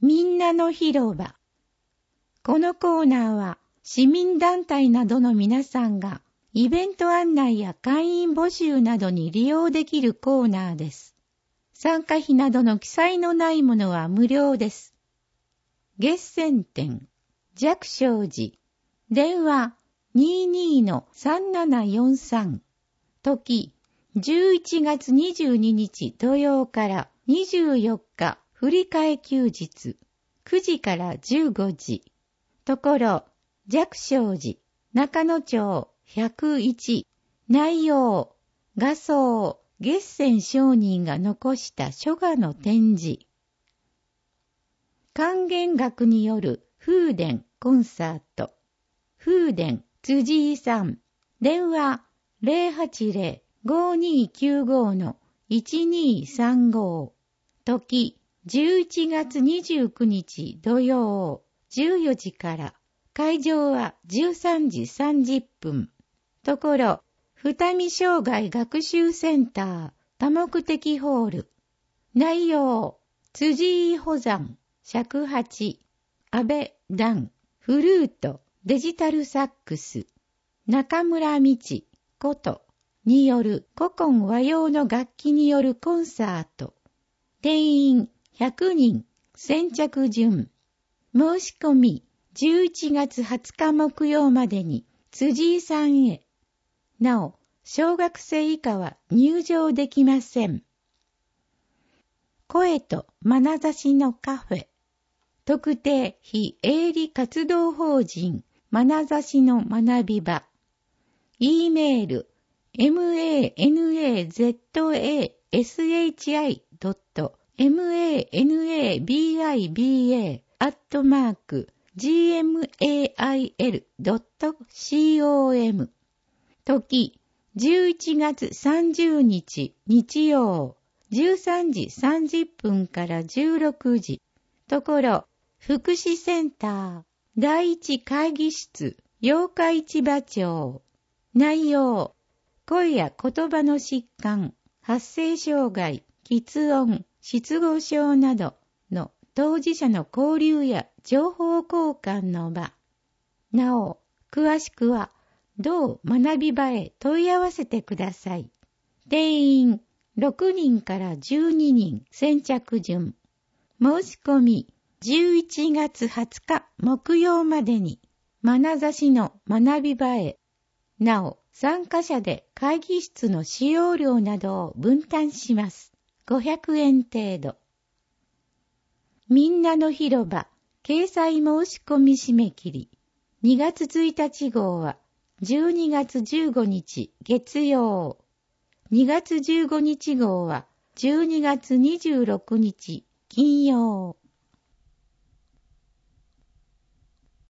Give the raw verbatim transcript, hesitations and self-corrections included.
みんなの広場。このコーナーは市民団体などの皆さんがイベント案内や会員募集などに利用できるコーナーです。参加費などの記載のないものは無料です。月泉店、寂照寺、電話 にじゅうにのさんななよんさん、時じゅういちがつにじゅうににち土曜からにじゅうよっか振り替え休日、くじからじゅうごじ、ところ、寂照寺、中野町ひゃくいち、内容、画像、月泉上人が残した書画の展示。管弦楽による風伝コンサート。風伝辻井さん。電話 ゼロはちゼロ ごにきゅうご のいちにさんご。時じゅういちがつにじゅうくにち土曜じゅうよじから。会場はじゅうさんじさんじゅっぷん。ところ、二見障害学習センター多目的ホール。内容、辻井保山、尺八、安倍段、フルート、デジタルサックス、中村道ことによる古今和様の楽器によるコンサート。定員ひゃくにん、先着順。申し込みじゅういちがつはつか木曜までに辻井さんへ。なお、小学生以下は入場できません。声と眼差しのカフェ。特定非営利活動法人眼差しの学び場。E メール マナザシ ドット マナビバ アットマーク ジーエムエーアイエル ドット コム。時じゅういちがつさんじゅうにち日曜じゅうさんじさんじゅっぷんからじゅうろくじ。ところ、福祉センター第一会議室八日市場町。内容、声や言葉の疾患、発声障害、喫音、失語症などの当事者の交流や情報交換の場。なお、詳しくは、同学び場へ問い合わせてください。定員ろくにんからじゅうににん先着順。申し込みじゅういちがつはつか木曜までに、眼差しの学び場へ。なお、参加者で会議室の使用料などを分担します。ごひゃくえん程度。みんなの広場、掲載申し込み締め切り。にがつついたち号はじゅうにがつじゅうごにち月曜。にがつじゅうごにち号はじゅうにがつにじゅうろくにち金曜。